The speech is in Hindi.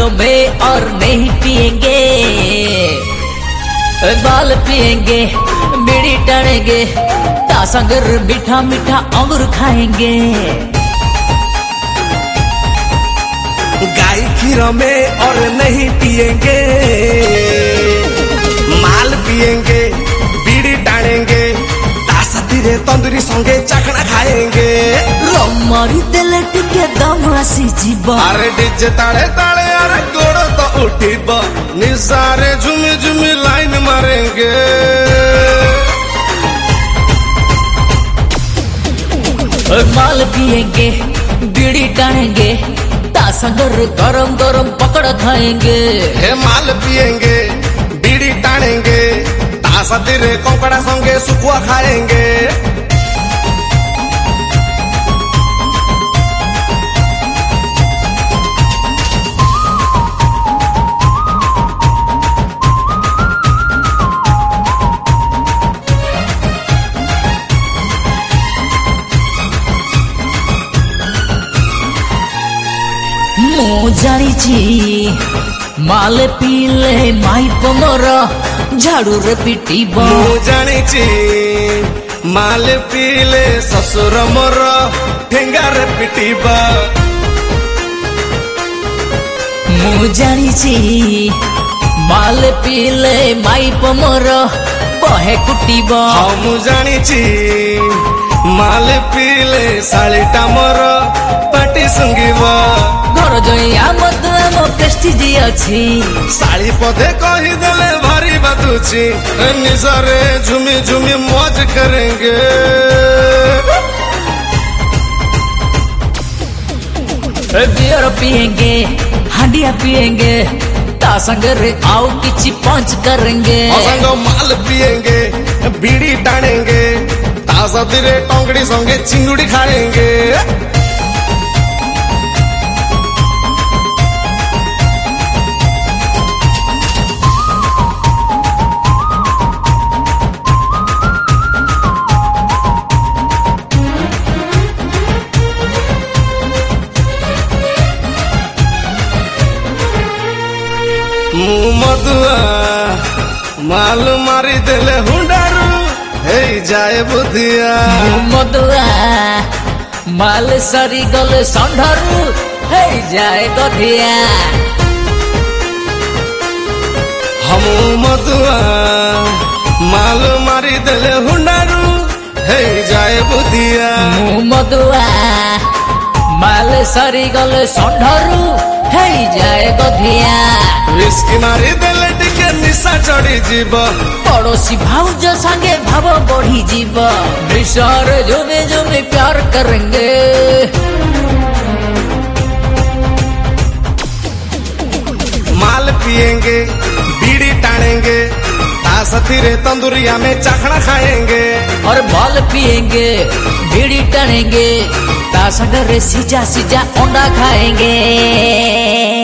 खीरों में और नहीं पिएंगे, बाल पिएंगे, बीड़ी टानेंगे, तासंगर मीठा मीठा अंगूर खाएंगे। गाय खीरों में और नहीं पिएंगे, माल पिएंगे, बीड़ी टानेंगे, तासतीरे तंदूरी संगे चाखना खाएंगे। रमारी तेले टिके दम आसी जीवा, अरे डीजे ताले ताले अरे गोड़ तो उठीबा, निसारे झुमी झुमी लाइन मारेंगे। माल पिएंगे, बीड़ी टानेंगे, तासंगर गरम गरम पकड़ खाएंगे। हे माल पिएंगे, बीड़ी टानेंगे, तासतीरे कोंकड़ा संगे सुकुआ खाएंगे। ମୁଁ ଜାଣିଛି ମାଲ ପିଇଲେ ମାଇପ ମୋର ଝାଡୁରେ ପିଟିବ। ମୁଁ ଜାଣିଛି ମାଲ ପିଇଲେ ଶ୍ୱଶୁର ମୋର ଠେଙ୍ଗାରେ ପିଟିବ। ମୁଁ ଜାଣିଛି ମାଲ ପିଇଲେ ମାଇପ ମୋର ବହେ କୁଟିବ। ହଁ ମୁଁ ଜାଣିଛି ମାଲ ପିଇଲେ ଶାଳୀଟା ମୋର ପାଟି ଶୁଙ୍ଗିବ। ଘର ଜଇଆ ମତ ଆମ ପ୍ରେଷ୍ଟିଜ ଅଛି, ଶାଳୀ ପଦେ କହିଦେଲେ ଭାରି ବାଧୁଛି, ନିଜରେ ଝୁମି ଝୁମି ମौज करेंगे। बियर पिएंगे, हांडिया पिएंगे, तासंगर आओ किसी पंच करेंगे। संग माल पिएंगे, बीड़ी टानेंगे, तासतीरे टोंगड़ी संगे चिंगुड़ी खाएंगे। ମୁଁ ମଦୁଆ ମାଲ ମାରି ଦେଲେ ହୁଣ୍ଡାରୁ ହେଇଯାଏ ବୁଧିଆ। ମୁଁ ମଦୁଆ ମାଲ ସରି ଗଲେ ଷଣ୍ଢରୁ ହେଇଯାଏ ଗଧିଆ। ହଁ ମୁଁ ମଦୁଆ ମାଲ ମାରି ଦେଲେ ହୁଣ୍ଡାରୁ ହେଇଯାଏ ବୁଧିଆ। ମୁଁ ମଦୁଆ ମାଲ ସରି ଗଲେ ଷଣ୍ଢରୁ ହେଇଯାଏ ଗଧିଆ। विस्की मारी देले टिके निशा चढ़ी जीव, पड़ोसी भाउज संगे भाव बढ़ी जीव। निशार जुमे जुमे प्यार करेंगे, माल पिएंगे, बीड़ी टानेंगे, तासतीरे तंदूरिया में चाखना खाएंगे। और माल पिएंगे, बीड़ी टानेंगे, तासंगर सीजा सीजा अंडा खाएंगे।